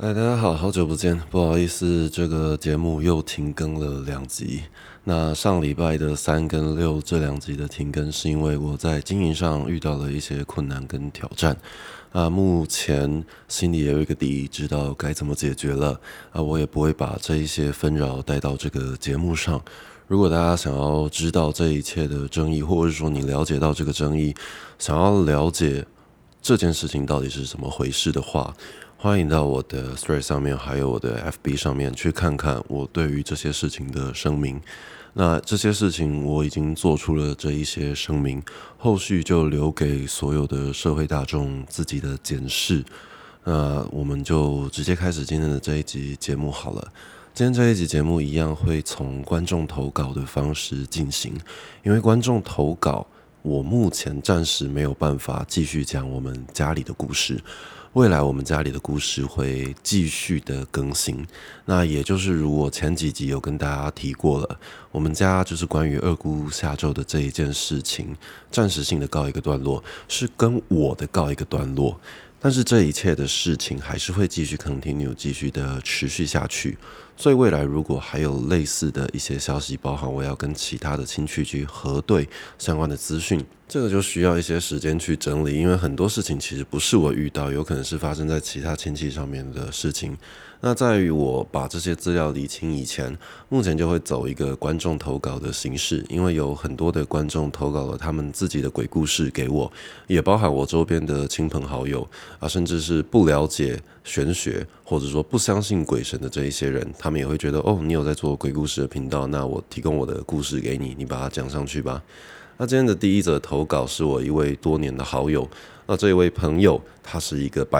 大家好，好久不见，不好意思，这个节目又停更了2集。那上礼拜的3跟6这2集的停更，是因为我在经营上遇到了一些困难跟挑战。目前心里也有一个底，知道该怎么解决了。我也不会把这一些纷扰带到这个节目上。如果大家想要知道这一切的争议，或者是说你了解到这个争议，想要了解这件事情到底是怎么回事的话，欢迎到我的 Thread 上面，还有我的 FB 上面去看看我对于这些事情的声明。那这些事情我已经做出了这一些声明，后续就留给所有的社会大众自己的检视。那我们就直接开始今天的这一集节目好了。今天这一集节目一样会从观众投稿的方式进行，因为观众投稿，我目前暂时没有办法继续讲我们家里的故事。未来我们家里的故事会继续的更新，那也就是如我前几集有跟大家提过了，我们家就是关于二姑下咒的这一件事情，暂时性的告一个段落，是跟我的告一个段落，但是这一切的事情还是会继续 continue， 继续的持续下去。所以未来如果还有类似的一些消息，包含我要跟其他的亲戚去核对相关的资讯，这个就需要一些时间去整理，因为很多事情其实不是我遇到，有可能是发生在其他亲戚上面的事情。那在于我把这些资料理清以前，目前就会走一个观众投稿的形式，因为有很多的观众投稿了他们自己的鬼故事给我，也包含我周边的亲朋好友甚至是不了解玄学或者说不相信鬼神的这一些人，他们也会觉得你有在做鬼故事的频道，那我提供我的故事给你，你把它讲上去吧。那今天的第一则投稿是我一位多年的好友，那这一位朋友他是一个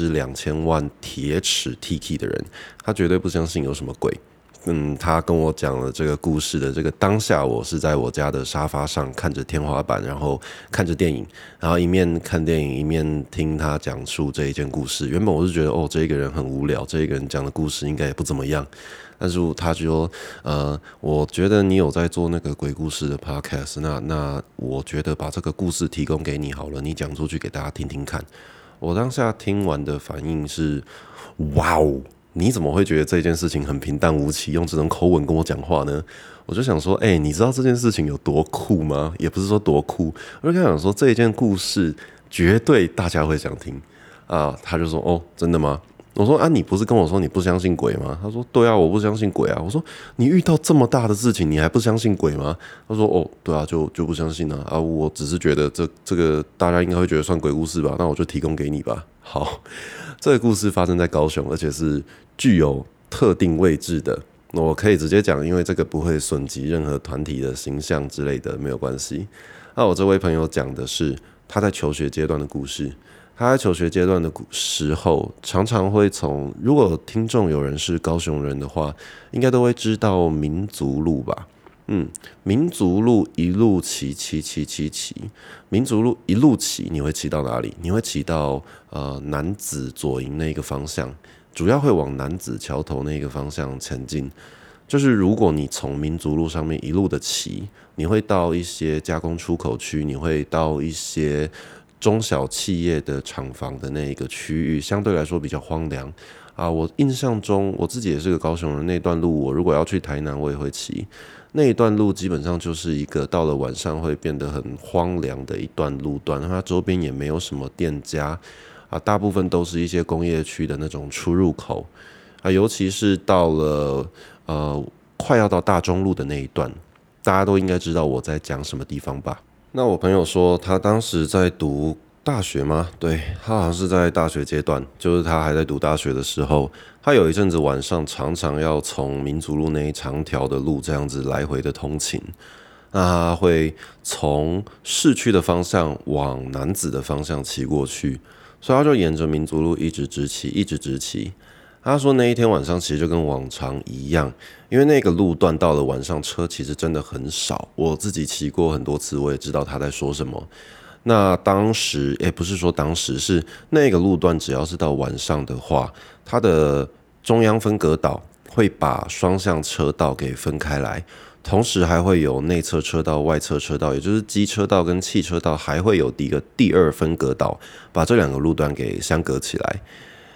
2000%铁齿 Tiki 的人，他绝对不相信有什么鬼。他跟我讲了这个故事的这个当下，我是在我家的沙发上看着天花板，然后看着电影，然后一面看电影一面听他讲述这一件故事。原本我是觉得这一个人很无聊，这一个人讲的故事应该也不怎么样，但是他就说我觉得你有在做那个鬼故事的 podcast， 那我觉得把这个故事提供给你好了，你讲出去给大家听听看。我当下听完的反应是哇哦，你怎么会觉得这件事情很平淡无奇，用这种口吻跟我讲话呢？我就想说你知道这件事情有多酷吗？也不是说多酷，我就跟他讲说这一件故事绝对大家会想听他就说真的吗？我说你不是跟我说你不相信鬼吗？他说对啊，我不相信鬼啊。我说你遇到这么大的事情你还不相信鬼吗？他说对啊，就不相信我只是觉得这个大家应该会觉得算鬼故事吧，那我就提供给你吧。好，这个故事发生在高雄，而且是具有特定位置的，我可以直接讲，因为这个不会损及任何团体的形象之类的，没有关系。我这位朋友讲的是他在求学阶段的故事。他在求学阶段的时候，常常会从，如果听众有人是高雄人的话，应该都会知道民族路吧。民族路一路骑，民族路一路骑，你会骑到哪里？你会骑到南子左营那个方向，主要会往南子桥头那个方向前进。就是如果你从民族路上面一路的骑，你会到一些加工出口区，你会到一些中小企业的厂房的那一个区域，相对来说比较荒凉我印象中，我自己也是个高雄人，那段路我如果要去台南，我也会骑。那一段路基本上就是一个到了晚上会变得很荒凉的一段路段，它周边也没有什么店家大部分都是一些工业区的那种出入口尤其是到了快要到大中路的那一段，大家都应该知道我在讲什么地方吧。那我朋友说他当时在读大学吗？对，他好像是在大学阶段，就是他还在读大学的时候，他有一阵子晚上常常要从民族路那一长条的路这样子来回的通勤。那他会从市区的方向往南子的方向骑过去，所以他就沿着民族路一直直骑。他说那一天晚上其实就跟往常一样，因为那个路段到了晚上车其实真的很少，我自己骑过很多次，我也知道他在说什么。那当时不是说当时，是那个路段只要是到晚上的话，它的中央分隔岛会把双向车道给分开来，同时还会有内侧车道、外侧车道，也就是机车道跟汽车道还会有一个第二分隔岛，把这两个路段给相隔起来。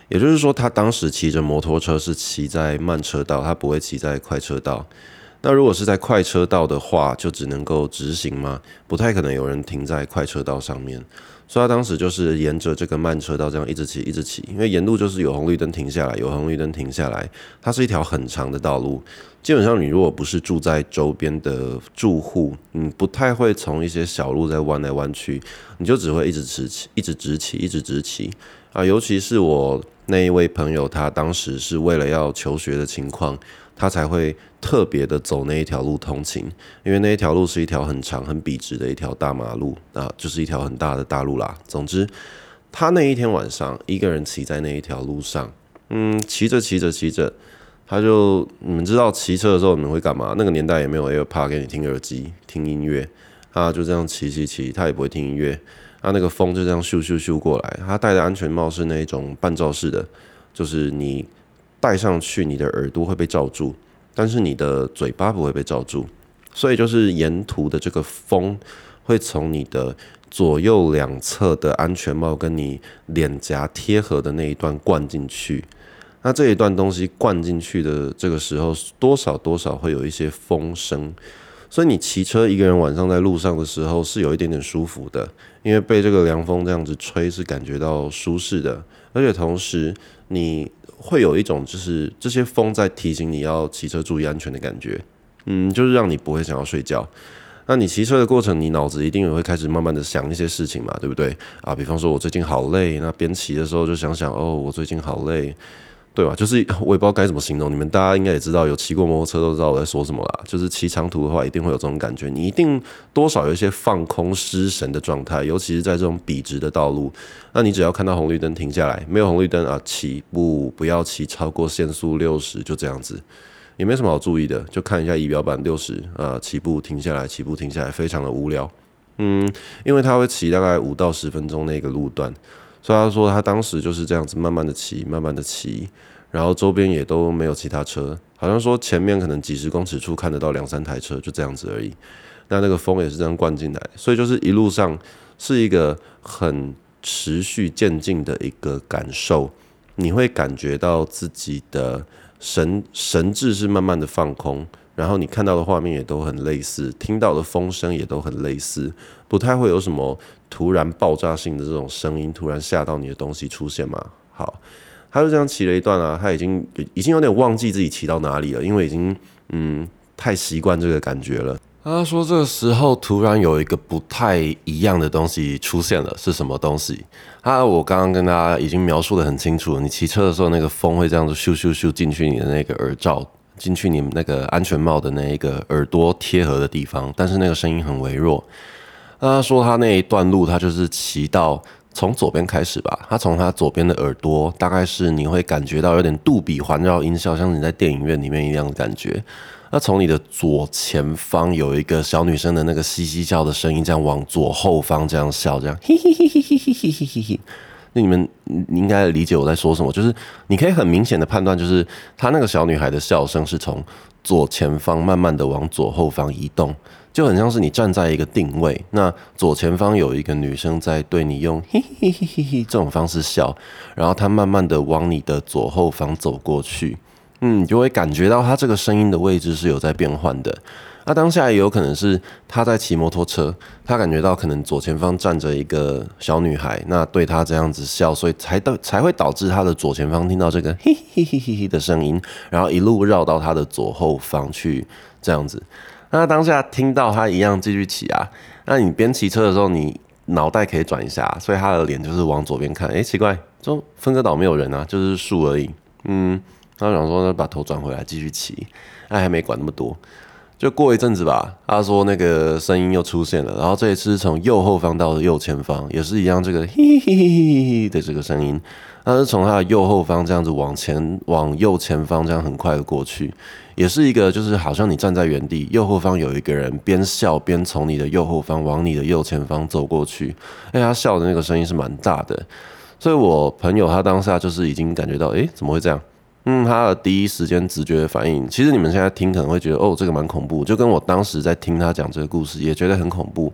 也就是说，他当时骑着摩托车是骑在慢车道，他不会骑在快车道。那如果是在快车道的话，就只能够直行吗？不太可能有人停在快车道上面。所以他当时就是沿着这个慢车道这样一直骑，一直骑，因为沿路就是有红绿灯停下来，有红绿灯停下来，它是一条很长的道路。基本上你如果不是住在周边的住户，不太会从一些小路在弯来弯去，你就只会一直直骑，一直直骑，一直直骑啊。尤其是我那一位朋友，他当时是为了要求学的情况，他才会特别的走那一条路通勤，因为那一条路是一条很长很笔直的一条大马路啊，就是一条很大的大路啦。总之，他那一天晚上一个人骑在那一条路上，骑着骑着骑着，你们知道骑车的时候你们会干嘛？那个年代也没有 AirPod 给你听耳机听音乐，他就这样骑骑骑，他也不会听音乐，那个风就这样咻咻咻过来。他戴的安全帽是那种半罩式的，就是你戴上去，你的耳朵会被罩住，但是你的嘴巴不会被罩住，所以就是沿途的这个风会从你的左右两侧的安全帽跟你脸颊贴合的那一段灌进去。那这一段东西灌进去的这个时候，多少会有一些风声，所以你骑车一个人晚上在路上的时候是有一点点舒服的，因为被这个凉风这样子吹是感觉到舒适的，而且同时你会有一种就是这些风在提醒你要骑车注意安全的感觉，就是让你不会想要睡觉。那你骑车的过程，你脑子一定也会开始慢慢的想一些事情嘛，对不对啊？比方说我最近好累，那边骑的时候就想想，我最近好累，对吧？就是我也不知道该怎么形容，你们大家应该也知道，有骑过摩托车都知道我在说什么啦。就是骑长途的话，一定会有这种感觉，你一定多少有一些放空失神的状态，尤其是在这种笔直的道路。那你只要看到红绿灯停下来，没有红绿灯啊，不要骑超过限速60，就这样子。也没什么好注意的，就看一下仪表板60起步停下来，起步停下来，非常的无聊。因为他会骑大概5到10分钟那个路段，所以他说他当时就是这样子慢慢的骑，慢慢的骑，然后周边也都没有其他车，好像说前面可能几十公尺处看得到2-3台车，就这样子而已。那个风也是这样灌进来，所以就是一路上是一个很持续渐进的一个感受，你会感觉到自己的神智是慢慢的放空，然后你看到的画面也都很类似，听到的风声也都很类似，不太会有什么突然爆炸性的这种声音突然吓到你的东西出现嘛。好，他就这样骑了一段啊，他已经有点忘记自己骑到哪里了，因为已经太习惯这个感觉了。他说这个时候突然有一个不太一样的东西出现了，是什么东西？我刚刚跟大家已经描述得很清楚，你骑车的时候那个风会这样子咻咻咻进去你的那个耳罩，进去你那个安全帽的那一个耳朵贴合的地方，但是那个声音很微弱。他说他那一段路他就是骑到从左边开始吧，他从他左边的耳朵，大概是你会感觉到有点杜比环绕音效，像你在电影院里面一样的感觉。那从你的左前方有一个小女生的那个嘻嘻笑的声音，这样往左后方这样笑，这样嘿嘿嘿嘿嘿嘿嘿嘿嘿。那你应该理解我在说什么，就是你可以很明显的判断，就是她那个小女孩的笑声是从左前方慢慢的往左后方移动，就很像是你站在一个定位，那左前方有一个女生在对你用嘿嘿嘿嘿嘿这种方式笑，然后她慢慢的往你的左后方走过去。你就会感觉到他这个声音的位置是有在变换的。那当下也有可能是他在骑摩托车，他感觉到可能左前方站着一个小女孩，那对他这样子笑，所以才会导致他的左前方听到这个嘿嘿嘿嘿嘿的声音，然后一路绕到他的左后方去这样子。那当下听到他一样继续骑啊，那你边骑车的时候，你脑袋可以转一下，所以他的脸就是往左边看。奇怪，就分割岛没有人啊，就是树而已。他想说把头转回来继续骑，还没管那么多。就过一阵子吧，他说那个声音又出现了，然后这一次是从右后方到右前方，也是一样这个嘿嘿嘿嘿的这个声音。他是从他的右后方这样子往右前方这样很快的过去，也是一个就是好像你站在原地，右后方有一个人边笑边从你的右后方往你的右前方走过去，他笑的那个声音是蛮大的，所以我朋友他当下就是已经感觉到怎么会这样。他的第一时间直觉的反应，其实你们现在听可能会觉得这个蛮恐怖，就跟我当时在听他讲这个故事也觉得很恐怖。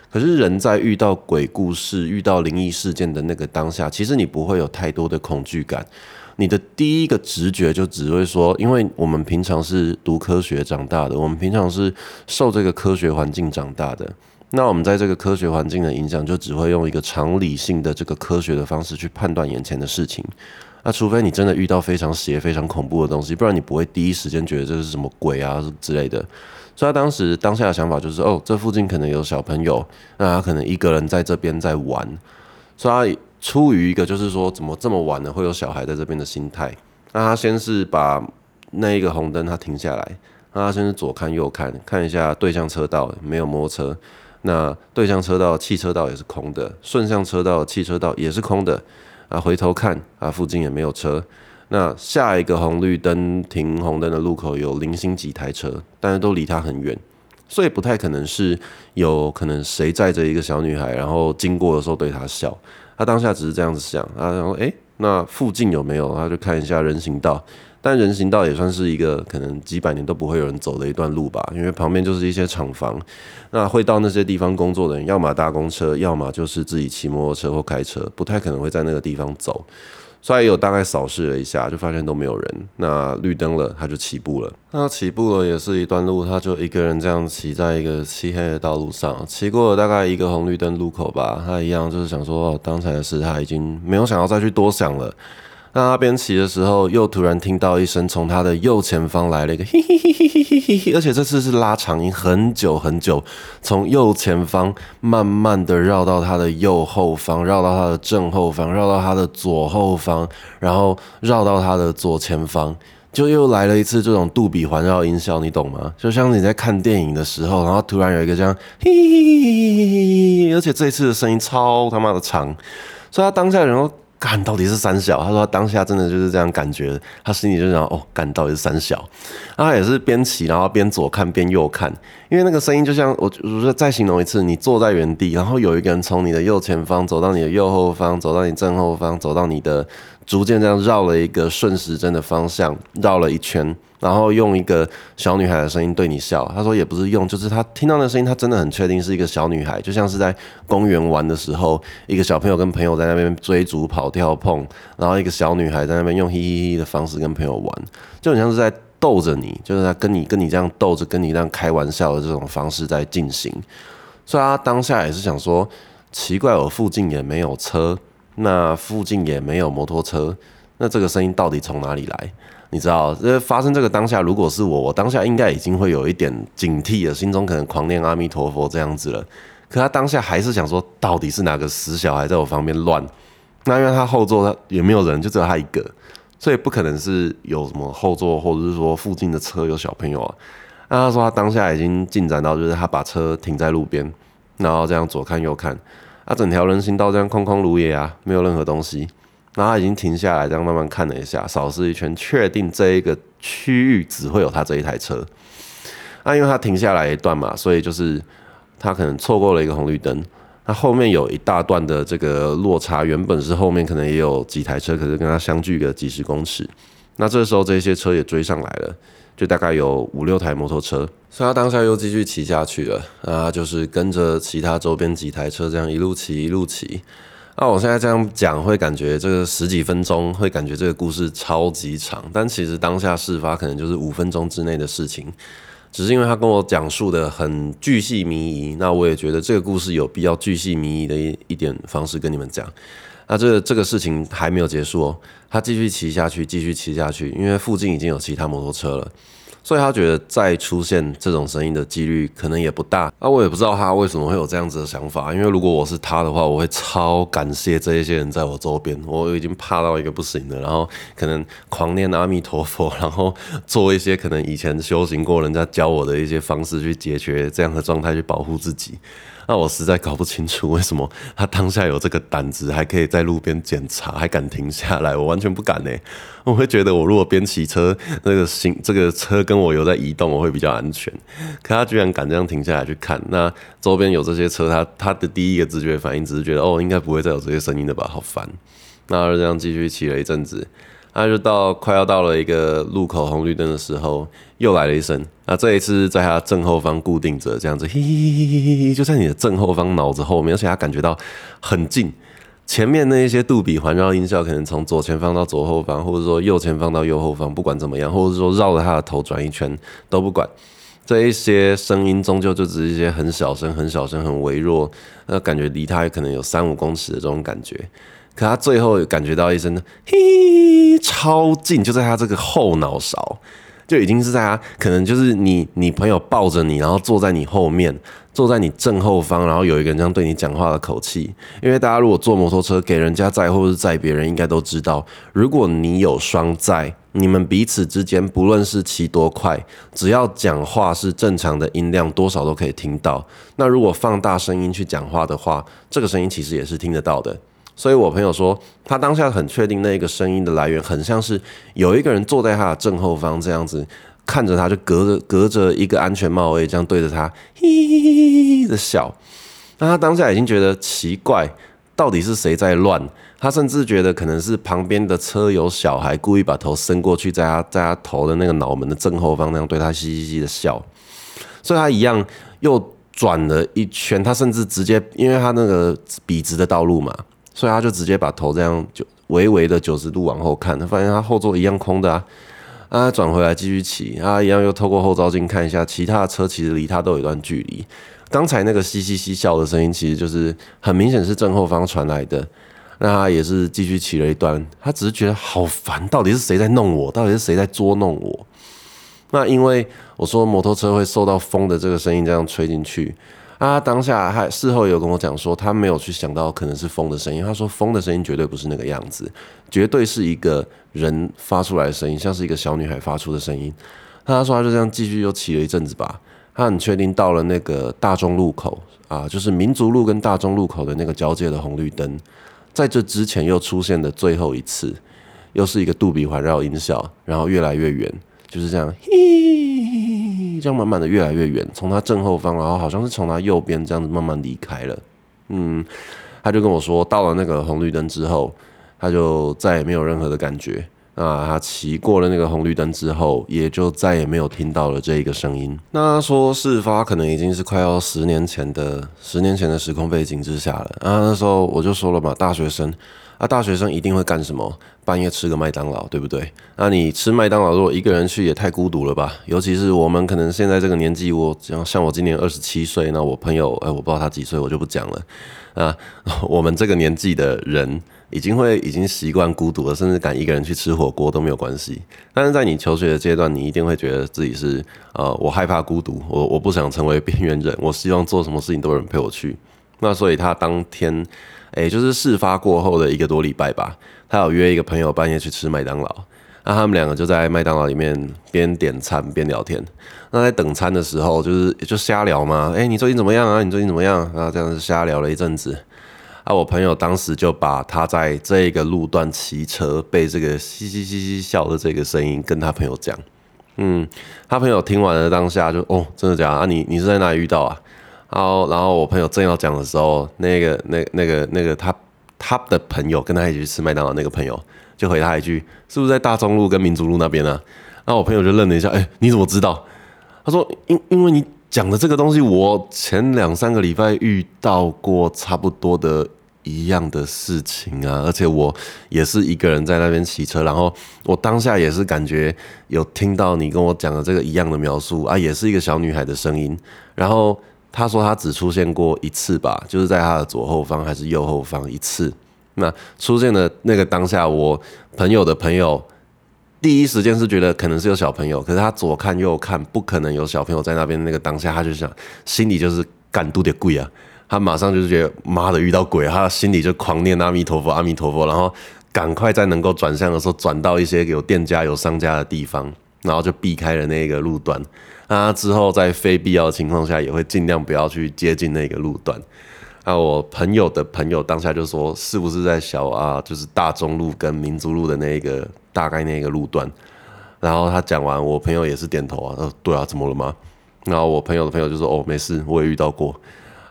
可是人在遇到鬼故事、遇到灵异事件的那个当下，其实你不会有太多的恐惧感。你的第一个直觉就只会说，因为我们平常是读科学长大的，我们平常是受这个科学环境长大的。那我们在这个科学环境的影响，就只会用一个常理性的这个科学的方式去判断眼前的事情。那除非你真的遇到非常邪、非常恐怖的东西，不然你不会第一时间觉得这是什么鬼啊之类的。所以他当下的想法就是，这附近可能有小朋友，那他可能一个人在这边在玩，所以他出于一个就是说怎么这么晚了会有小孩在这边的心态，那他先是把那一个红灯他停下来，那他先是左看右看，看一下对向车道没有摩托车，那对向车道汽车道也是空的，顺向车道汽车道也是空的，回头看附近也没有车。那下一个红绿灯停红灯的路口有零星几台车，但是都离他很远，所以不太可能是有可能谁载着一个小女孩，然后经过的时候对她笑。他当下只是这样子想，然后那附近有没有？他就看一下人行道，但人行道也算是一个可能几百年都不会有人走的一段路吧，因为旁边就是一些厂房，那会到那些地方工作的人，要么搭公车，要么就是自己骑摩托车或开车，不太可能会在那个地方走。所以有大概扫视了一下，就发现都没有人。那绿灯了，他就起步了。那起步了也是一段路，他就一个人这样骑在一个漆黑的道路上，骑过了大概一个红绿灯路口吧。他一样就是想说，刚才的事他已经没有想要再去多想了。那他边骑的时候，又突然听到一声从他的右前方来了一个嘿嘿嘿嘿嘿嘿嘿，而且这次是拉长音，很久很久，从右前方慢慢的绕到他的右后方，绕到他的正后方，绕到他的左后方，然后绕到他的左前方，就又来了一次这种杜比环绕音效，你懂吗？就像你在看电影的时候，然后突然有一个这样嘿嘿嘿嘿嘿，而且这一次的声音超他妈的长，所以他当下人说干到底是三小，他说他当下真的就是这样感觉，他心里就想干到底是三小，他也是边骑然后边左看边右看，因为那个声音就像我再形容一次，你坐在原地，然后有一个人从你的右前方走到你的右后方，走到你正后方，走到你的逐渐这样绕了一个顺时针的方向，绕了一圈，然后用一个小女孩的声音对你笑。他说也不是用，就是他听到那声音，他真的很确定是一个小女孩，就像是在公园玩的时候，一个小朋友跟朋友在那边追逐跑跳碰，然后一个小女孩在那边用嘿嘿嘿的方式跟朋友玩，就很像是在逗着你，就是在跟你这样逗着，跟你这样开玩笑的这种方式在进行。所以他当下也是想说，奇怪，我附近也没有车，那附近也没有摩托车，那这个声音到底从哪里来？你知道，发生这个当下，如果是我当下应该已经会有一点警惕了，心中可能狂念阿弥陀佛这样子了。可他当下还是想说，到底是哪个死小孩在我旁边乱？那因为他后座他也没有人，就只有他一个，所以不可能是有什么后座或者是说附近的车有小朋友啊。那他说他当下已经进展到，就是他把车停在路边，然后这样左看右看，整条人行道这样空空如也啊，没有任何东西。然后他已经停下来，这样慢慢看了一下，扫视一圈，确定这一个区域只会有他这一台车。因为他停下来一段嘛，所以就是他可能错过了一个红绿灯。他后面有一大段的这个落差，原本是后面可能也有几台车，可是跟他相距个几十公尺。那这时候这些车也追上来了，就大概有5-6台摩托车，所以他当下又继续骑下去了。他就是跟着其他周边几台车这样一路骑一路骑。我现在这样讲会感觉这个10几分钟，会感觉这个故事超级长，但其实当下事发可能就是5分钟之内的事情，只是因为他跟我讲述的很巨细靡遗，那我也觉得这个故事有必要巨细靡遗的一点方式跟你们讲。那这个事情还没有结束哦，他继续骑下去，继续骑下去，因为附近已经有其他摩托车了。所以他觉得再出现这种声音的几率可能也不大。我也不知道他为什么会有这样子的想法，因为如果我是他的话，我会超感谢这一些人在我周边，我已经怕到一个不行了，然后可能狂念阿弥陀佛，然后做一些可能以前修行过人家教我的一些方式去解决这样的状态，去保护自己。那我实在搞不清楚为什么他当下有这个胆子，还可以在路边检查，还敢停下来，我完全不敢欸。我会觉得我如果边骑车，这个车跟我有在移动，我会比较安全。可他居然敢这样停下来去看，那周边有这些车，他的第一个直觉反应只是觉得应该不会再有这些声音了吧，好烦。那就这样继续骑了一阵子， 那就快要到了一个路口红绿灯的时候，又来了一声。那这一次在他正后方固定着，这样子，嘿嘿嘿嘿嘿，就在你的正后方脑子后面，而且他感觉到很近。前面那一些杜比环绕音效，可能从左前方到左后方，或者说右前方到右后方，不管怎么样，或者说绕着他的头转一圈都不管。这一些声音终究就只是一些很小声、很小声、很微弱，那感觉离他可能有3-5公尺的这种感觉。可他最后感觉到一声嘿，超近，就在他这个后脑勺，就已经是在他可能就是你朋友抱着你，然后坐在你后面，坐在你正后方，然后有一个人这样对你讲话的口气。因为大家如果坐摩托车给人家载或是载别人，应该都知道，如果你有双载，你们彼此之间不论是骑多快，只要讲话是正常的音量，多少都可以听到。那如果放大声音去讲话的话，这个声音其实也是听得到的。所以我朋友说，他当下很确定那个声音的来源很像是有一个人坐在他的正后方这样子，看着他就隔着一个安全帽而已，这样对着他嘿嘿嘿的笑。那他当下已经觉得奇怪，到底是谁在乱？他甚至觉得可能是旁边的车有小孩故意把头伸过去，在他头的那个脑门的正后方那样对他嘻嘻嘻的笑。所以他一样又转了一圈，他甚至直接因为他那个笔直的道路嘛，所以他就直接把头这样就微微的90度往后看，他发现他后座一样空的啊。他转回来继续骑，他一样又透过后照镜看一下，其他的车其实离他都有一段距离。刚才那个嘻嘻嘻笑的声音，其实就是很明显是正后方传来的。那他也是继续骑了一段，他只是觉得好烦，到底是谁在弄我？到底是谁在捉弄我？那因为我说摩托车会受到风的这个声音这样吹进去，他当下他事后有跟我讲说，他没有去想到可能是风的声音。他说风的声音绝对不是那个样子，绝对是一个人发出来的声音，像是一个小女孩发出的声音。他说他就这样继续又骑了一阵子吧，他很确定到了那个大中路口啊，就是民族路跟大中路口的那个交界的红绿灯。在这之前又出现的最后一次，又是一个杜比环绕音效，然后越来越远，就是这样，嘿，这样慢慢的越来越远，从他正后方，然后好像是从他右边这样子慢慢离开了。他就跟我说，到了那个红绿灯之后，他就再也没有任何的感觉。那他骑过了那个红绿灯之后，也就再也没有听到了这一个声音。那他说事发可能已经是快要10年前的时空背景之下了。那时候我就说了嘛，大学生一定会干什么？半夜吃个麦当劳，对不对？那你吃麦当劳，如果一个人去也太孤独了吧？尤其是我们可能现在这个年纪，像我今年27岁，那我朋友，我不知道他几岁，我就不讲了。我们这个年纪的人已经习惯孤独了，甚至敢一个人去吃火锅都没有关系。但是在你求学的阶段，你一定会觉得自己是我害怕孤独，我不想成为边缘人，我希望做什么事情都有人陪我去。那所以他当天就是事发过后的1个多礼拜吧，他有约一个朋友半夜去吃麦当劳。那他们2个就在麦当劳里面边点餐边聊天。那在等餐的时候，就瞎聊嘛，你最近怎么样啊？你最近怎么样？然后这样子瞎聊了一阵子。我朋友当时就把他在这个路段骑车被这个嘻嘻嘻嘻笑的这个声音跟他朋友讲。他朋友听完了当下就真的假的啊？你是在哪里遇到啊？然后我朋友正要讲的时候，那个他的朋友跟他一起去吃麦当劳那个朋友就回他一句：是不是在大中路跟民族路那边啊？然后我朋友就愣了一下，你怎么知道？他说因为你讲的这个东西，我前2-3个礼拜遇到过差不多的一样的事情啊，而且我也是一个人在那边骑车，然后我当下也是感觉有听到你跟我讲的这个一样的描述啊，也是一个小女孩的声音。然后他说他只出现过1次吧，就是在他的左后方还是右后方1次。那出现的那个当下，我朋友的朋友第一时间是觉得可能是有小朋友，可是他左看右看，不可能有小朋友在那边。那个当下，他就想，心里就是干度点贵啊，他马上就是觉得妈的遇到鬼，他心里就狂念阿弥陀佛，阿弥陀佛，然后赶快在能够转向的时候转到一些有店家有商家的地方，然后就避开了那个路段。那之后在非必要的情况下，也会尽量不要去接近那个路段。我朋友的朋友当下就说，是不是在就是大中路跟民族路的那个大概那个路段？然后他讲完，我朋友也是点头啊，对啊，怎么了吗？然后我朋友的朋友就说，没事，我也遇到过。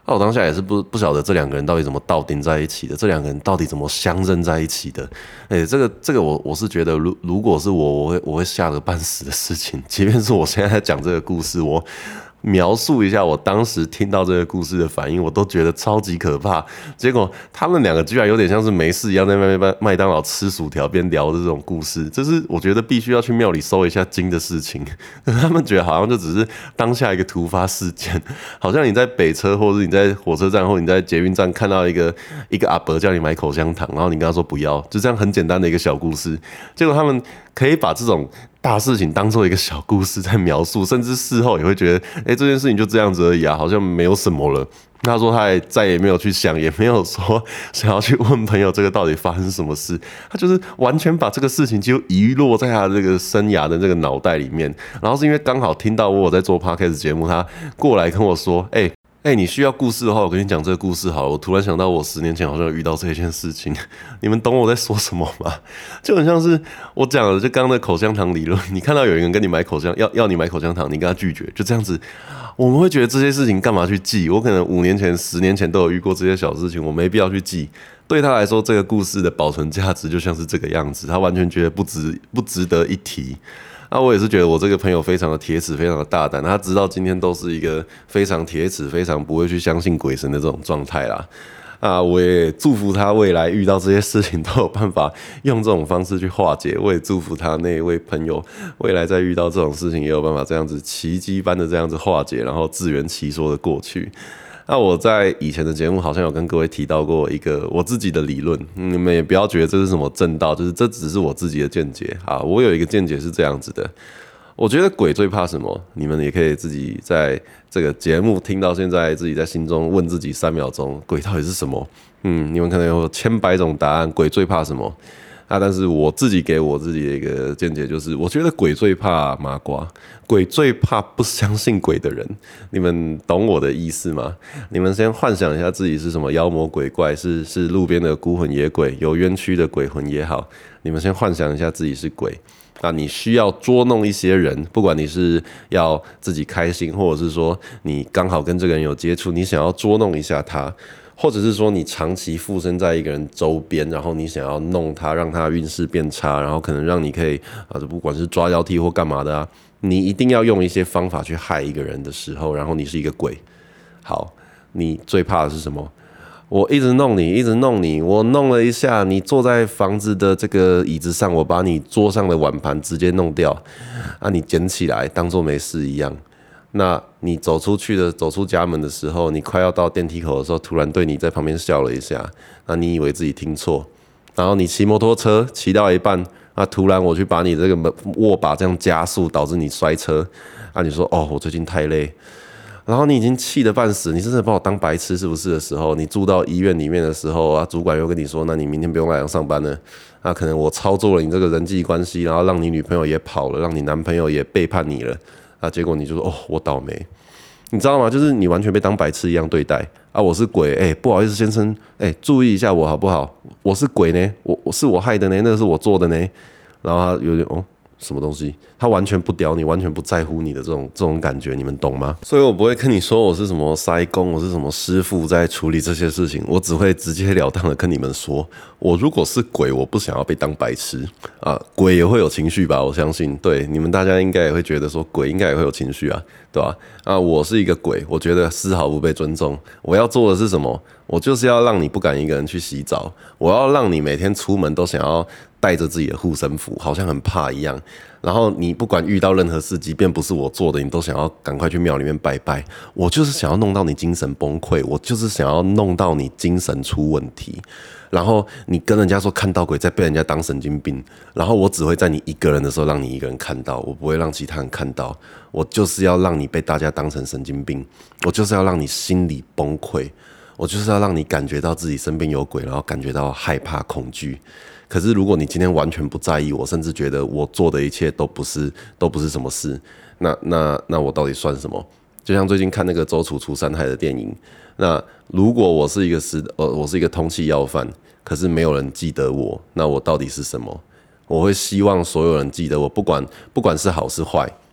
那我当下也是不晓得这两个人到底怎么倒钉在一起的，这两个人到底怎么相认在一起的。这个我是觉得如果是我会吓得半死的事情。即便是我现在在讲这个故事，我描述一下我当时听到这个故事的反应，我都觉得超级可怕。结果他们两个居然有点像是没事一样在麦当劳吃薯条边聊的这种故事，这是我觉得必须要去庙里收一下经的事情。他们觉得好像就只是当下一个突发事件，好像你在北车或者你在火车站或你在捷运站看到一个阿伯叫你买口香糖，然后你跟他说不要，就这样很简单的一个小故事。结果他们可以把这种大事情当做一个小故事在描述，甚至事后也会觉得，这件事情就这样子而已啊，好像没有什么了。他说他也再也没有去想，也没有说想要去问朋友这个到底发生什么事，他就是完全把这个事情就遗落在他这个生涯的这个脑袋里面。然后是因为刚好听到我有在做 podcast 节目，他过来跟我说，你需要故事的话，我跟你讲这个故事好了。我突然想到，我10年前好像有遇到这件事情，你们懂我在说什么吗？就很像是我讲的，就刚刚的口香糖理论。你看到有人跟你买口香，要你买口香糖，你跟他拒绝，就这样子。我们会觉得这些事情干嘛去记？我可能5年前、10年前都有遇过这些小事情，我没必要去记。对他来说，这个故事的保存价值就像是这个样子，他完全觉得不值得一提。我也是觉得我这个朋友非常的铁齿，非常的大胆，他直到今天都是一个非常铁齿、非常不会去相信鬼神的这种状态啦。我也祝福他未来遇到这些事情都有办法用这种方式去化解。我也祝福他那一位朋友未来再遇到这种事情也有办法这样子奇迹般的这样子化解，然后自圆其说的过去。我在以前的节目好像有跟各位提到过一个我自己的理论，你们也不要觉得这是什么正道，就是这只是我自己的见解啊。我有一个见解是这样子的，我觉得鬼最怕什么？你们也可以自己在这个节目听到现在，自己在心中问自己3秒钟，鬼到底是什么？你们可能有千百种答案，鬼最怕什么？但是我自己给我自己的一个见解就是，我觉得鬼最怕麻瓜，鬼最怕不相信鬼的人。你们懂我的意思吗？你们先幻想一下自己是什么妖魔鬼怪，是路边的孤魂野鬼，有冤屈的鬼魂也好，你们先幻想一下自己是鬼。你需要捉弄一些人，不管你是要自己开心，或者是说你刚好跟这个人有接触，你想要捉弄一下他。或者是说你长期附身在一个人周边，然后你想要弄他，让他运势变差，然后可能让你可以不管是抓交替或干嘛的啊，你一定要用一些方法去害一个人的时候，然后你是一个鬼，好，你最怕的是什么？我一直弄你，一直弄你，我弄了一下，你坐在房子的这个椅子上，我把你桌上的碗盘直接弄掉，你捡起来当作没事一样。那你走出家门的时候，你快要到电梯口的时候，突然对你在旁边笑了一下，那你以为自己听错，然后你骑摩托车骑到一半，突然我去把你这个握把这样加速，导致你摔车，你说我最近太累，然后你已经气得半死，你真的把我当白痴是不是的时候，你住到医院里面的时候主管又跟你说，那你明天不用来上班了，可能我操作了你这个人际关系，然后让你女朋友也跑了，让你男朋友也背叛你了。结果你就说我倒霉，你知道吗？就是你完全被当白痴一样对待我是鬼，不好意思先生，注意一下我好不好？我是鬼呢，我是我害的呢，那个是我做的呢。然后他有点什么东西，他完全不屌你，完全不在乎你的这种感觉，你们懂吗？所以我不会跟你说我是什么塞工，我是什么师傅在处理这些事情，我只会直截了当的跟你们说，我如果是鬼，我不想要被当白痴鬼也会有情绪吧？我相信，对你们大家应该也会觉得说，鬼应该也会有情绪对吧？我是一个鬼，我觉得丝毫不被尊重。我要做的是什么？我就是要让你不敢一个人去洗澡，我要让你每天出门都想要带着自己的护身符，好像很怕一样。然后你不管遇到任何事，即便不是我做的，你都想要赶快去庙里面拜拜。我就是想要弄到你精神崩溃，我就是想要弄到你精神出问题。然后你跟人家说看到鬼，再被人家当神经病。然后我只会在你一个人的时候让你一个人看到，我不会让其他人看到。我就是要让你被大家当成神经病，我就是要让你心里崩溃。我就是要让你感觉到自己身边有鬼，然后感觉到害怕恐惧。可是如果你今天完全不在意我，甚至觉得我做的一切都不是什么事，那我到底算什么？就像最近看那个周楚除三害的电影，那如果我是一个通缉要犯，可是没有人记得我，那我到底是什么？我会希望所有人记得我，不管是好是坏，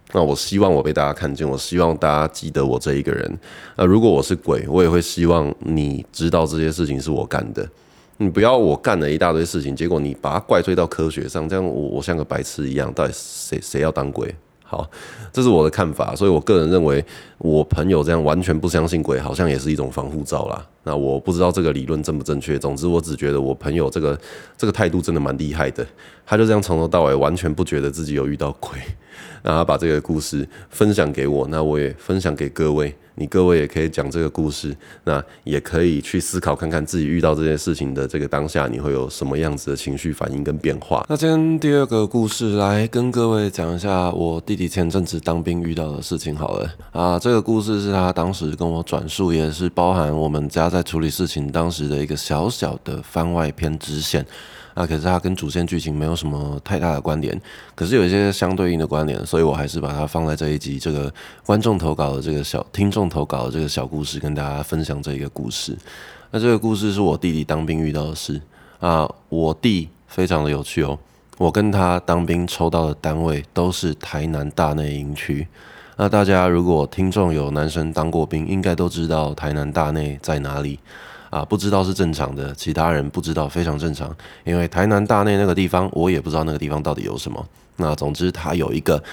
那我希望我被大家看见，我希望大家记得我这一个人。那如果我是鬼，我也会希望你知道这些事情是我干的。你不要我干了一大堆事情，结果你把它怪罪到科学上，这样我像个白痴一样。到底谁要当鬼？好，这是我的看法，所以我个人认为，我朋友这样完全不相信鬼，好像也是一种防护罩啦。那我不知道这个理论正不正确，总之我只觉得我朋友这个态度真的蛮厉害的，他就这样从头到尾完全不觉得自己有遇到鬼，然后他把这个故事分享给我，那我也分享给各位。你各位也可以讲这个故事，那也可以去思考看看自己遇到这件事情的这个当下，你会有什么样子的情绪反应跟变化。那今天第二个故事来跟各位讲一下我弟弟前阵子当兵遇到的事情好了啊。这个故事是他当时跟我转述，也是包含我们家在处理事情当时的一个小小的番外篇支线。可是它跟主线剧情没有什么太大的关联，可是有一些相对应的关联，所以我还是把它放在这一集这个观众投稿的这个听众投稿的这个小故事，跟大家分享这一个故事。那这个故事是我弟弟当兵遇到的事啊，我弟非常的有趣哦。我跟他当兵抽到的单位都是台南大内营区。那大家如果听众有男生当过兵，应该都知道台南大内在哪里。不知道是正常的，其他人不知道非常正常，因为台南大内那个地方，我也不知道那个地方到底有什么。那总之，它有一个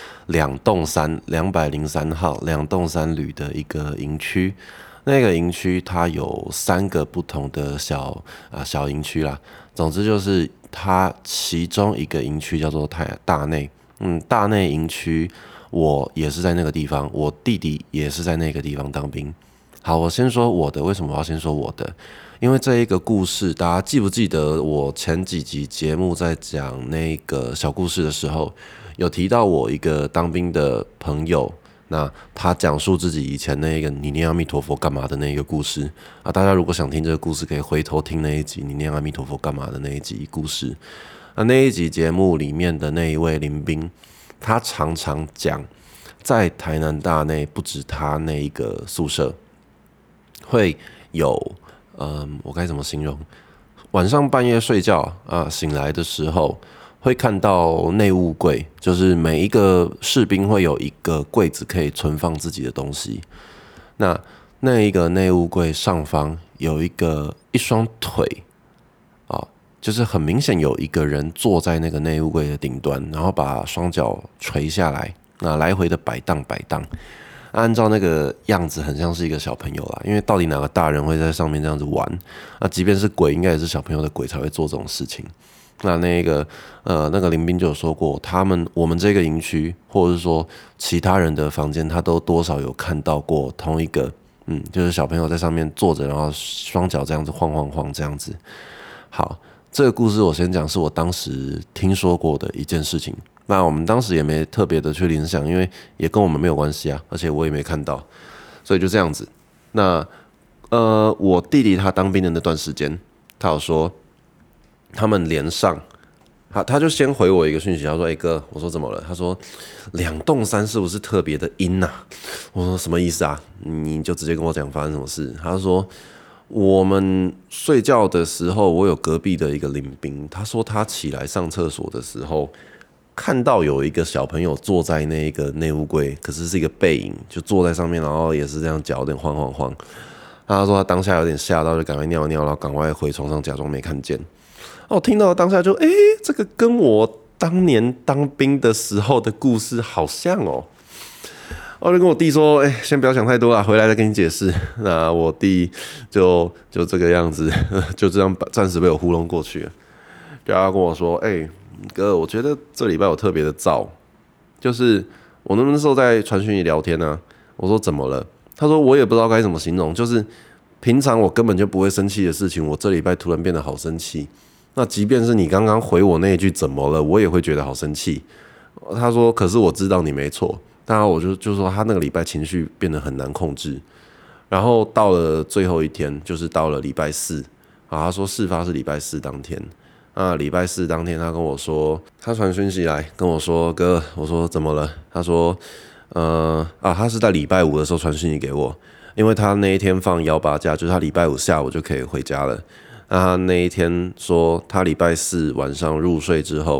203号203旅的一个营区，那个营区它有3个不同的小营区啦。总之就是它其中一个营区叫做大内，大内营区我也是在那个地方，我弟弟也是在那个地方当兵。好，我先说我的。为什么我要先说我的？因为这一个故事，大家记不记得我前几集节目在讲那个小故事的时候，有提到我一个当兵的朋友，那他讲述自己以前那个你念阿弥陀佛干嘛的那一个故事啊。大家如果想听这个故事，可以回头听那一集你念阿弥陀佛干嘛的那一集故事。那一集节目里面的那一位林兵，他常常讲，在台南大内不止他那一个宿舍。会有，我该怎么形容？晚上半夜睡觉醒来的时候会看到内务柜，就是每一个士兵会有一个柜子可以存放自己的东西。那一个内务柜上方有一双腿就是很明显有一个人坐在那个内务柜的顶端，然后把双脚垂下来，来回的摆荡。按照那个样子很像是一个小朋友啦，因为到底哪个大人会在上面这样子玩？即便是鬼，应该也是小朋友的鬼才会做这种事情。那个林兵就有说过，我们这个营区，或者是说其他人的房间，他都多少有看到过同一个，就是小朋友在上面坐着，然后双脚这样子晃这样子。好，这个故事我先讲，是我当时听说过的一件事情。那我们当时也没特别的去联想，因为也跟我们没有关系啊，而且我也没看到，所以就这样子。那我弟弟他当兵的那段时间，他有说他们连上，他就先回我一个讯息，他说：“哥，我说怎么了？”他说：“2栋3是不是特别的阴啊？”我说：“什么意思啊？你就直接跟我讲发生什么事。”他说：“我们睡觉的时候，我有隔壁的一个林兵，他说他起来上厕所的时候。”看到有一个小朋友坐在那个内务柜，可是是一个背影，就坐在上面，然后也是这样脚有点晃。他说他当下有点吓到，就赶快尿，然后赶快回床上假装没看见。我听到当下就，这个跟我当年当兵的时候的故事好像哦。我就跟我弟说，先不要想太多啦，回来再跟你解释。那我弟就这个样子，就这样暂时被我糊弄过去了。就他跟我说，哥，我觉得这礼拜有特别的燥，就是我那时候在传讯息聊天啊，我说怎么了？他说我也不知道该怎么形容，就是平常我根本就不会生气的事情，我这礼拜突然变得好生气。那即便是你刚刚回我那一句怎么了，我也会觉得好生气。他说，可是我知道你没错。当然我就说他那个礼拜情绪变得很难控制。然后到了最后一天，就是到了礼拜4，他说事发是礼拜4当天。礼拜4当天，他跟我说，他传讯息来跟我说，哥，我说怎么了？他说，他是在礼拜5的时候传讯息给我，因为他那一天放18假，就是他礼拜5下午就可以回家了。那他那一天说，他礼拜4晚上入睡之后，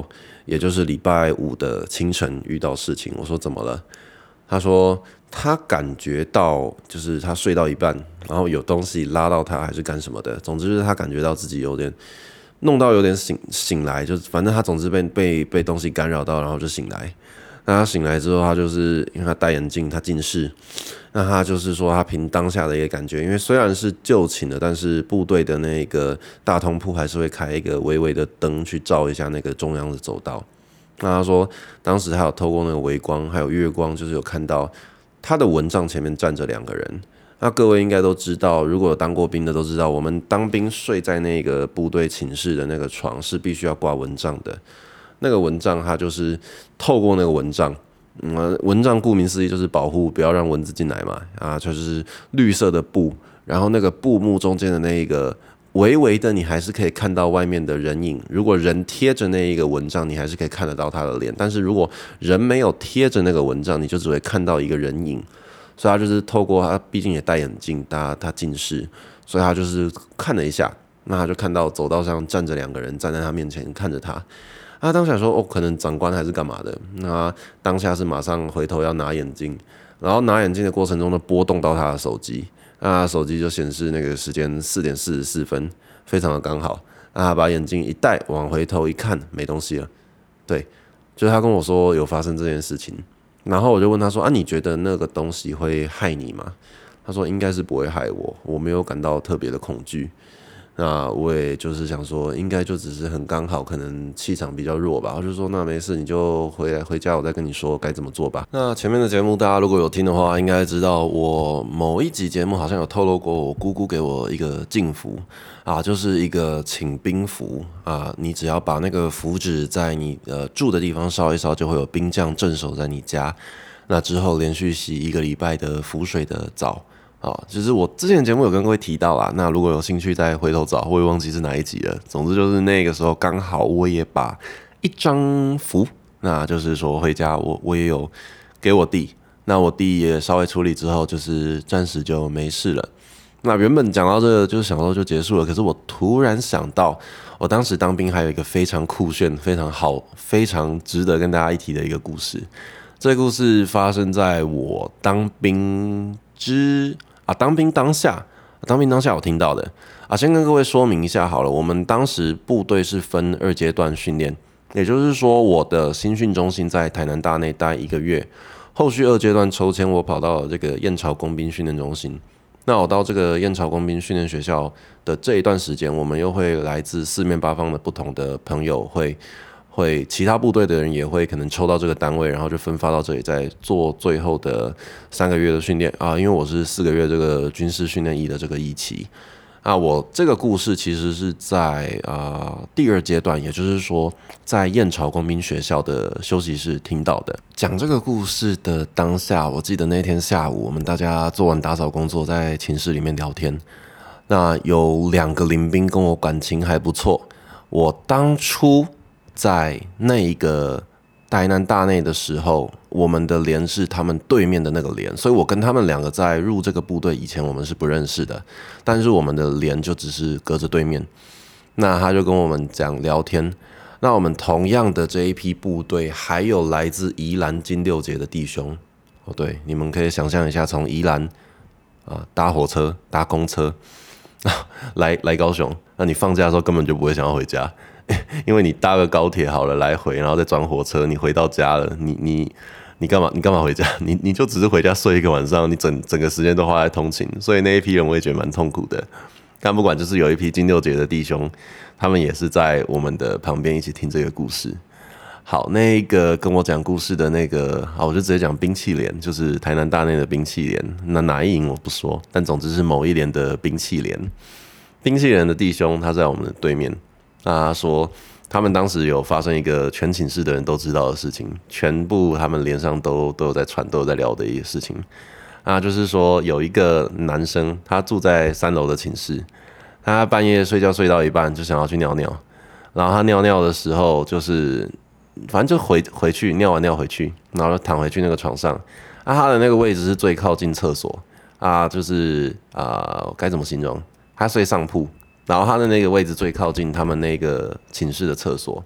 也就是礼拜五的清晨遇到事情。我说怎么了？他说他感觉到就是他睡到一半，然后有东西拉到他还是干什么的，总之就是他感觉到自己有点弄到有点醒来，就是反正他总之被东西干扰到，然后就醒来。那他醒来之后，他就是因为他戴眼镜，他近视。那他就是说，他凭当下的一个感觉，因为虽然是就寝了，但是部队的那个大通铺还是会开一个微微的灯去照一下那个中央的走道。那他说，当时他有透过那个微光还有月光，就是有看到他的蚊帐前面站着2个人。那各位应该都知道，如果有当过兵的都知道，我们当兵睡在那个部队寝室的那个床是必须要挂蚊帐的。那个蚊帐它就是透过那个蚊帐，蚊帐顾名思义就是保护不要让蚊子进来嘛，就是绿色的布，然后那个布幕中间的那一个微微的你还是可以看到外面的人影，如果人贴着那一个蚊帐，你还是可以看得到他的脸，但是如果人没有贴着那个蚊帐，你就只会看到一个人影。所以他就是透过他毕竟也戴眼镜，他近视，所以他就是看了一下，那他就看到走道上站着2个人站在他面前看着他。他当下说可能长官还是干嘛的，那当下是马上回头要拿眼镜，然后拿眼镜的过程中呢波动到他的手机，那手机就显示那个时间4点44分，非常的刚好。那他把眼镜一戴，往回头一看，没东西了。对，就是他跟我说有发生这件事情，然后我就问他说你觉得那个东西会害你吗？他说应该是不会害我，我没有感到特别的恐惧。那我也就是想说，应该就只是很刚好，可能气场比较弱吧。我就说那没事，你就回家，我再跟你说该怎么做吧。那前面的节目大家如果有听的话，应该知道我某一集节目好像有透露过，我姑姑给我一个禁符就是一个请兵符你只要把那个符纸在你住的地方烧一烧，就会有兵将镇守在你家。那之后连续洗1个礼拜的符水的澡。就是我之前的节目有跟各位提到啦，那如果有兴趣再回头找，我也忘记是哪一集了。总之就是那个时候刚好我也把一张符，那就是说回家我也有给我弟，那我弟也稍微处理之后，就是暂时就没事了。那原本讲到这个就是想说就结束了，可是我突然想到，我当时当兵还有一个非常酷炫、非常好、非常值得跟大家一提的一个故事。这个故事发生在我当兵当兵当下我听到的先跟各位说明一下好了。我们当时部队是分2阶段训练，也就是说我的新训中心在台南大内待1个月，后续2阶段抽签我跑到了这个燕巢工兵训练中心。那我到这个燕巢工兵训练学校的这一段时间，我们又会来自四面八方的不同的朋友会其他部队的人也会可能抽到这个单位，然后就分发到这里，再做最后的3个月的训练因为我是4个月这个军事训练役的这个役期我这个故事其实是在第2阶段，也就是说在燕巢工兵学校的休息室听到的。讲这个故事的当下，我记得那天下午我们大家做完打扫工作，在寝室里面聊天，那有2个临兵跟我感情还不错。我当初在那一个台南大内的时候，我们的连是他们对面的那个连，所以我跟他们2个在入这个部队以前我们是不认识的，但是我们的连就只是隔着对面。那他就跟我们讲聊天，那我们同样的这一批部队还有来自宜兰金六结的弟兄对，你们可以想象一下，从宜兰搭火车搭公车来高雄，那你放假的时候根本就不会想要回家，因为你搭个高铁好了来回，然后再转火车，你回到家了，你干嘛回家？你就只是回家睡1个晚上，你整个时间都花在通勤，所以那一批人我也觉得蛮痛苦的。但不管，就是有一批金六结的弟兄，他们也是在我们的旁边一起听这个故事。好，那个跟我讲故事的那个我就直接讲兵器连，就是台南大内的兵器连。那哪一营我不说，但总之是某一连的兵器连。兵器连的弟兄他在我们的对面，他说他们当时有发生一个全寝室的人都知道的事情，全部他们连上都有在传，都有在聊的一个事情就是说有一个男生，他住在3楼的寝室，他半夜睡觉睡到一半就想要去尿尿，然后他尿尿的时候就是反正就回去尿完尿回去，然后就躺回去那个床上他的那个位置是最靠近厕所就是该怎么形容？他睡上铺，然后他的那个位置最靠近他们那个寝室的厕所。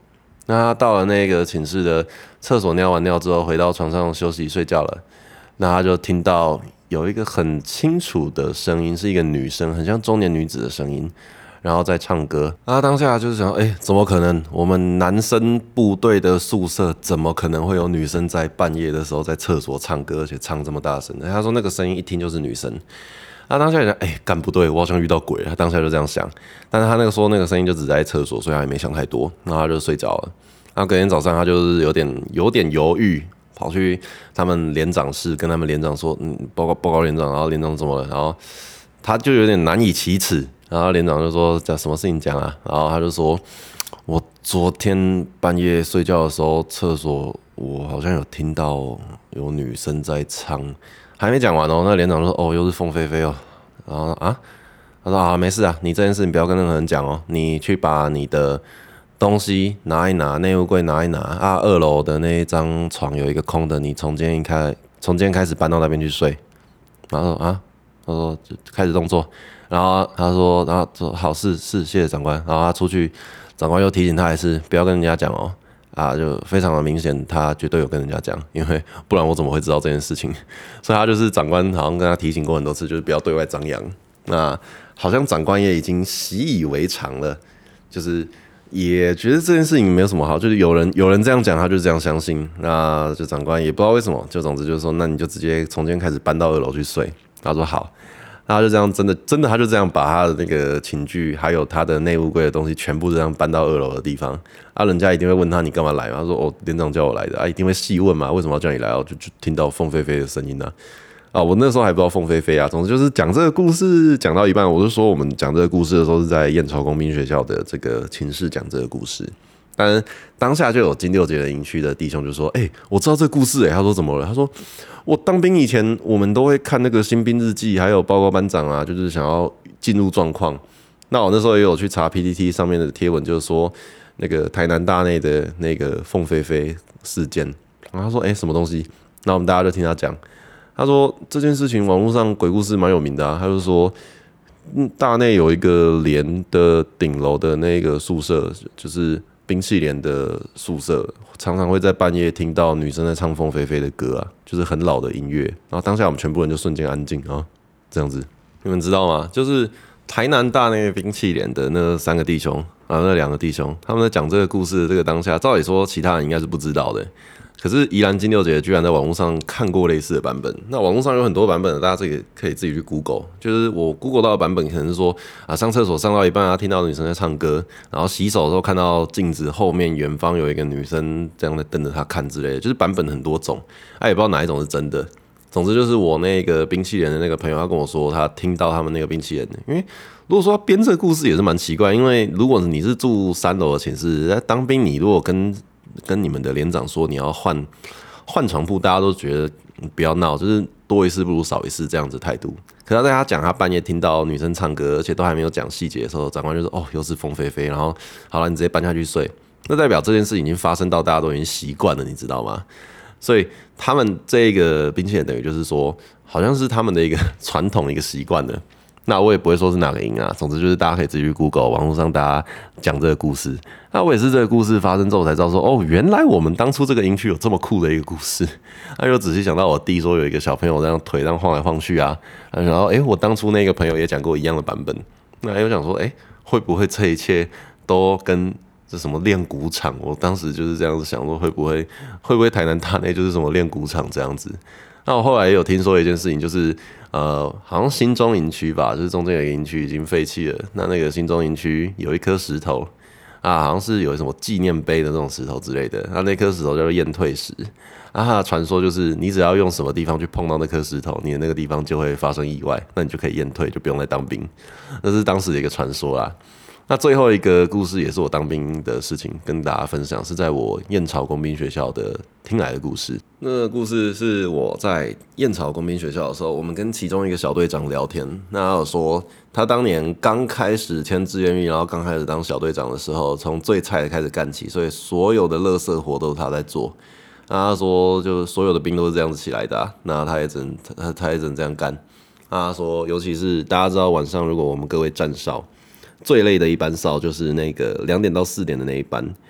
那他到了那个寝室的厕所尿完尿之后，回到床上休息睡觉了。那他就听到有一个很清楚的声音，是一个女生，很像中年女子的声音，然后在唱歌。他当下就是想，怎么可能？我们男生部队的宿舍怎么可能会有女生在半夜的时候在厕所唱歌，而且唱这么大声？他说那个声音一听就是女生。他当下想，干不对，我好像遇到鬼了。他当下就这样想，但是他那个声音就只在厕所，所以他也没想太多，然后他就睡着了。然后隔天早上，他就是有点犹豫，跑去他们连长室跟他们连长说，报告连长，然后连长怎么了？然后他就有点难以启齿，然后连长就说讲什么事情讲啊？然后他就说，我昨天半夜睡觉的时候，厕所我好像有听到有女生在唱。还没讲完哦，那连长就说：“又是凤飞飞哦。”然后他说：“没事啊，你这件事你不要跟任何人讲哦，你去把你的东西拿一拿，内务柜拿一拿啊。2楼的那一张床有一个空的，你从今天开始搬到那边去睡。”然后他说就开始动作，然后他说好是谢谢长官。然后他出去，长官又提醒他一次，不要跟人家讲哦。就非常的明显，他绝对有跟人家讲，因为不然我怎么会知道这件事情？所以他就是长官好像跟他提醒过很多次，就是不要对外张扬。那好像长官也已经习以为常了，就是也觉得这件事情没有什么好，就是有人这样讲，他就这样相信。那就长官也不知道为什么，就总之就是说，那你就直接从今天开始搬到2楼去睡。他说好。他就这样，真的，他就这样把他的那个寝具，还有他的内务柜的东西，全部这样搬到2楼的地方。人家一定会问他你干嘛来嘛？他说连长叫我来的。一定会细问嘛，为什么要叫你来？就听到凤飞飞的声音我那时候还不知道凤飞飞总之就是讲这个故事讲到一半，我就说我们讲这个故事的时候是在燕巢工兵学校的这个寝室讲这个故事。但当下就有金6节的营区的弟兄就说：“我知道这个故事。”他说怎么了？他说我当兵以前，我们都会看那个新兵日记，还有报告班长就是想要进入状况。那我那时候也有去查 PTT 上面的贴文，就是说那个台南大内的那个凤飞飞事件。然后他说什么东西？那我们大家就听他讲。他说这件事情网络上鬼故事蛮有名的他就说。大内有一个连的顶楼的那个宿舍，就是兵器连的宿舍，常常会在半夜听到女生在唱凤飞飞的歌就是很老的音乐。然后当下我们全部人就瞬间安静这样子。你们知道吗？就是台南大内兵器连的那3个弟兄那2个弟兄，他们在讲这个故事的这个当下，照理说其他人应该是不知道的。可是宜兰金6节居然在网络上看过类似的版本。那网络上有很多版本的，大家可以自己去 Google。就是我 Google 到的版本可能是说上厕所上到一半听到女生在唱歌，然后洗手的时候看到镜子后面远方有一个女生这样在瞪着他看之类的，就是版本很多种，也不知道哪一种是真的。总之就是我那个兵器连的那个朋友，他跟我说他听到他们那个兵器连的，因为如果说他编这个故事也是蛮奇怪，因为如果你是住3楼的寝室，在当兵你如果跟你们的连长说你要换床铺，大家都觉得不要闹，就是多一事不如少一事这样子态度。可是在他讲他半夜听到女生唱歌，而且都还没有讲细节的时候，长官就说又是凤飞飞，然后好了，你直接搬下去睡。那代表这件事情已经发生到大家都已经习惯了，你知道吗？所以他们这个兵器连等于就是说，好像是他们的一个传统一个习惯了。那我也不会说是哪个营总之就是大家可以自己去 Google 网络上大家讲这个故事。那我也是这个故事发生之后才知道说，原来我们当初这个营区有这么酷的一个故事。那又仔细想到我弟说有一个小朋友这样腿这样晃来晃去然后我当初那个朋友也讲过一样的版本。那又想说，会不会这一切都跟这什么练鼓场？我当时就是这样子想说，会不会台南大内就是什么练鼓场这样子？那我后来也有听说一件事情，就是好像新中营区吧，就是中间有一个营区已经废弃了。那个新中营区有一颗石头好像是有什么纪念碑的那种石头之类的。那颗石头叫做验退石它的传说就是你只要用什么地方去碰到那颗石头，你的那个地方就会发生意外，那你就可以验退，就不用再当兵。那是当时的一个传说啦。那最后一个故事也是我当兵的事情，跟大家分享，是在我燕巢工兵学校的听来的故事。那个故事是我在燕巢工兵学校的时候，我们跟其中一个小队长聊天，那他有说他当年刚开始签志愿役，然后刚开始当小队长的时候，从最菜的开始干起，所以所有的垃圾活都是他在做。那他说，就所有的兵都是这样子起来的那他也只能这样干。他说，尤其是大家知道晚上如果我们各位站哨，最累的一班哨就是那个2点到4点的那一班，因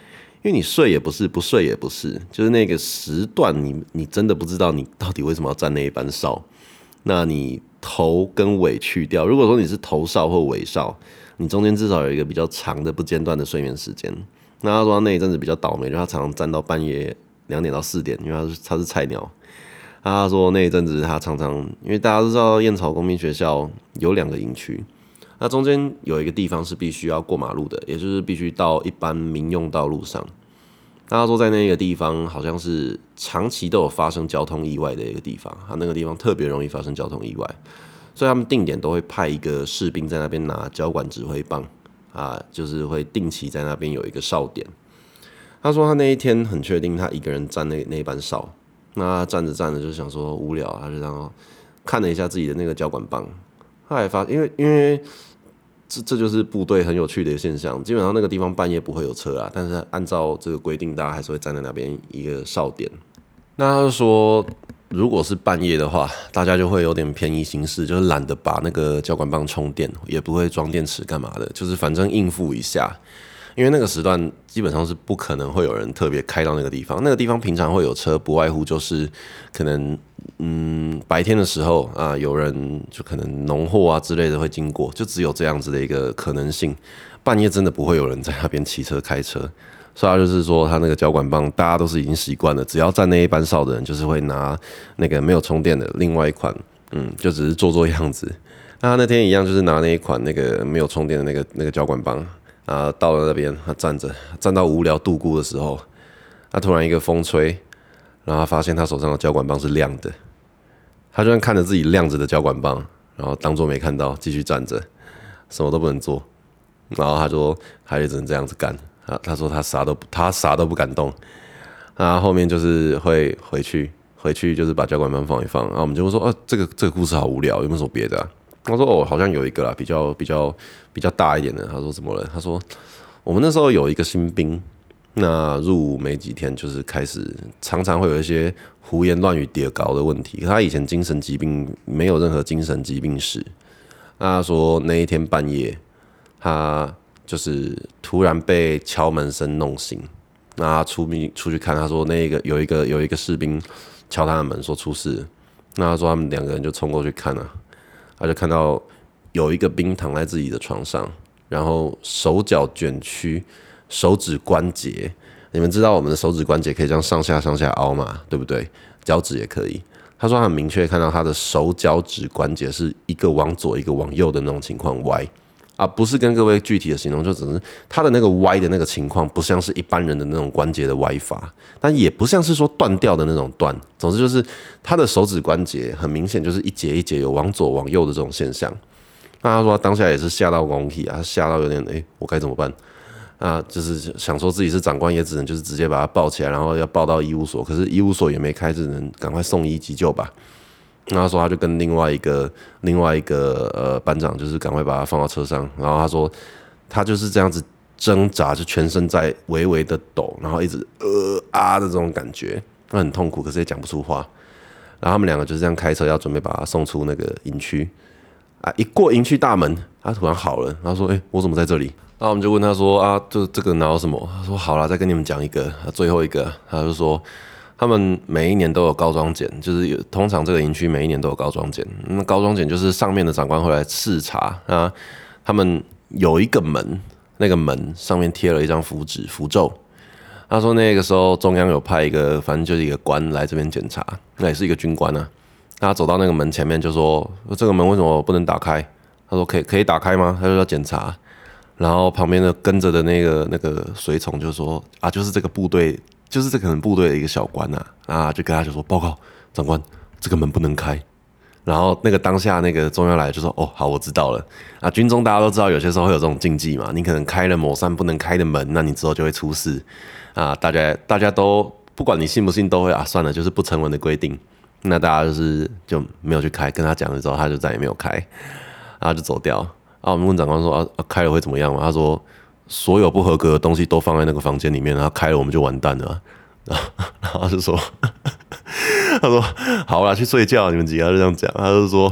因为你睡也不是，不睡也不是，就是那个时段你真的不知道你到底为什么要站那一班哨。那你头跟尾去掉，如果说你是头哨或尾哨，你中间至少有一个比较长的不间断的睡眠时间。那他说他那一阵子比较倒霉，就他常常站到半夜2点到4点，因为他是菜鸟。他说那一阵子他常常，因为大家都知道燕巢公民学校有2个营区，那中间有一个地方是必须要过马路的，也就是必须到一般民用道路上。那他说在那个地方好像是长期都有发生交通意外的一个地方，他那个地方特别容易发生交通意外，所以他们定点都会派一个士兵在那边拿交管指挥棒就是会定期在那边有一个哨点。他说他那一天很确定他一个人站那一班哨，那他站着站着就想说无聊，他就然后看了一下自己的那个交管棒，他还发因为这就是部队很有趣的一个现象，基本上那个地方半夜不会有车啊，但是按照这个规定，大家还是会站在那边一个哨点。那他就说，如果是半夜的话，大家就会有点便宜行事，就是懒得把那个交管棒充电，也不会装电池干嘛的，就是反正应付一下。因为那个时段基本上是不可能会有人特别开到那个地方，那个地方平常会有车，不外乎就是可能白天的时候有人就可能农货之类的会经过，就只有这样子的一个可能性。半夜真的不会有人在那边骑车开车，所以他就是说他那个交管棒大家都是已经习惯了，只要站那一班哨的人就是会拿那个没有充电的另外一款，就只是做样子。那他那天一样就是拿那一款那个没有充电的那个交管棒。到了那边，他站到无聊度孤的时候，他突然一个风吹，然后他发现他手上的交管棒是亮的，他就看着自己亮着的交管棒，然后当作没看到，继续站着，什么都不能做。然后他说，他也只能这样子干。他说他啥都不敢动。后面就是会回去就是把交管棒放一放。然后我们就会说，这个故事好无聊，有没有什么别的他说好像有一个啦，比较大一点的。他说怎么了？他说我们那时候有一个新兵，那入伍没几天，就是开始常常会有一些胡言乱语、跌高的问题。他以前精神疾病没有任何精神疾病史。他说那一天半夜，他就是突然被敲门声弄醒。那他出去看，他说有一个士兵敲他的门，说出事了。那他说他们2个人就冲过去看他就看到有一个兵躺在自己的床上，然后手脚卷曲，手指关节，你们知道我们的手指关节可以这样上下凹嘛，对不对？脚趾也可以。他说他很明确看到他的手脚趾关节是一个往左一个往右的那种情况歪不是跟各位具体的形容，就只是他的那个歪的那个情况，不像是一般人的那种关节的歪法，但也不像是说断掉的那种断。总之就是他的手指关节很明显就是一节一节有往左往右的这种现象。那他说他当下也是吓到公体吓到有点我该怎么办就是想说自己是长官，也只能就是直接把他抱起来，然后要抱到医务所，可是医务所也没开，只能赶快送医急救吧。那他说他就跟另外一个班长，就是赶快把他放到车上，然后他说他就是这样子挣扎，就全身在微微的抖，然后一直的这种感觉，他很痛苦，可是也讲不出话。然后他们2个就是这样开车要准备把他送出那个营区一过营区大门，他突然好了，然后说我怎么在这里？然后我们就问他说这个哪有什么？他说好啦，再跟你们讲一个，最后一个，他就说他们每一年都有高装检，就是通常这个营区每一年都有高装检。那高装检就是上面的长官会来视察他们有一个门，那个门上面贴了一张符咒。他说那个时候中央有派一个，反正就是一个官来这边检查，那也是一个军官他走到那个门前面就说这个门为什么不能打开？他说可以打开吗？他就要检查。然后旁边的跟着的那个随从就说就是这个部队。就是这可能部队的一个小官就跟他就说报告长官，这个门不能开。然后那个当下那个中央来就说好，我知道了军中大家都知道有些时候会有这种禁忌嘛，你可能开了某扇不能开的门，那你之后就会出事大家都不管你信不信都会算了，就是不成文的规定。那大家就没有去开，跟他讲了之后他就再也没有开，然后就走掉。我们问长官说开了会怎么样嘛？他说所有不合格的东西都放在那个房间里面，然后开了我们就完蛋了然后就说他说好啦，去睡觉，你们几个就这样讲。他就说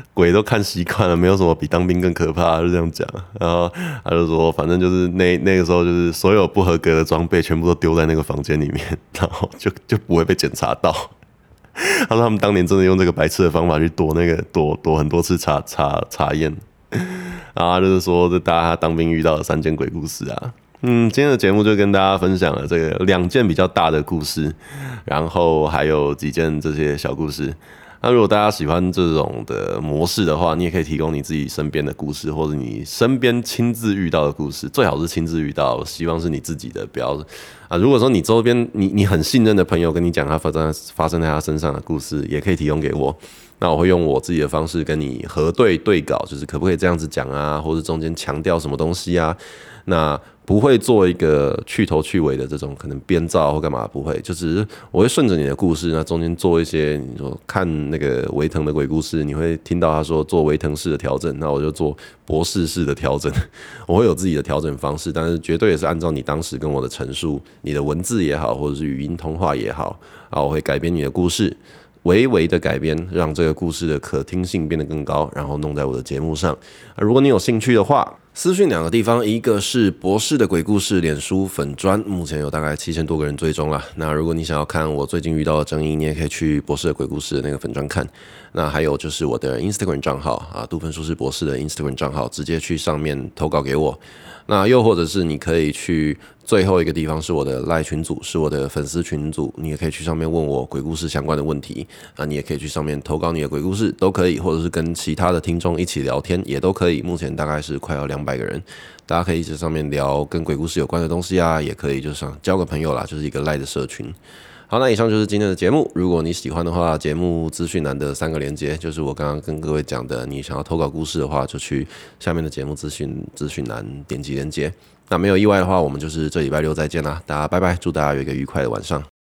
鬼都看习惯了，没有什么比当兵更可怕，就这样讲。然后他就说，反正就是那个时候，就是所有不合格的装备全部都丢在那个房间里面，然后就不会被检查到。他说他们当年真的用这个白痴的方法去躲很多次查验。然后他就是说，这大家当兵遇到的3件鬼故事啊。今天的节目就跟大家分享了这个2件比较大的故事，然后还有几件这些小故事。那如果大家喜欢这种的模式的话，你也可以提供你自己身边的故事，或者你身边亲自遇到的故事，最好是亲自遇到，希望是你自己的，不要如果说你周边你很信任的朋友跟你讲他发生在他身上的故事，也可以提供给我。那我会用我自己的方式跟你核对稿，就是可不可以这样子讲啊，或者中间强调什么东西啊？那不会做一个去头去尾的这种可能编造或干嘛，不会，就只是我会顺着你的故事，那中间做一些你说看那个维腾的鬼故事，你会听到他说做维腾式的调整，那我就做博士式的调整，我会有自己的调整方式，但是绝对也是按照你当时跟我的陈述，你的文字也好，或者是语音通话也好，我会改编你的故事。微微的改编，让这个故事的可听性变得更高，然后弄在我的节目上。如果你有兴趣的话，私讯2个地方，一个是博士的鬼故事脸书粉专，目前有大概7000多个人追踪啦。那如果你想要看我最近遇到的争议，你也可以去博士的鬼故事的那个粉专看。那还有就是我的 Instagram 账号杜芬舒适博士的 Instagram 账号，直接去上面投稿给我。那又或者是你可以去最后一个地方是我的LINE群组，是我的粉丝群组，你也可以去上面问我鬼故事相关的问题你也可以去上面投稿你的鬼故事都可以，或者是跟其他的听众一起聊天也都可以。目前大概是快要200个人，大家可以在上面聊跟鬼故事有关的东西也可以就是交个朋友啦，就是一个LINE的社群。好，那以上就是今天的节目。如果你喜欢的话，节目资讯栏的3个连结，就是我刚刚跟各位讲的，你想要投稿故事的话，就去下面的节目资讯栏点击连结。那没有意外的话，我们就是这礼拜6再见啦，大家拜拜，祝大家有一个愉快的晚上。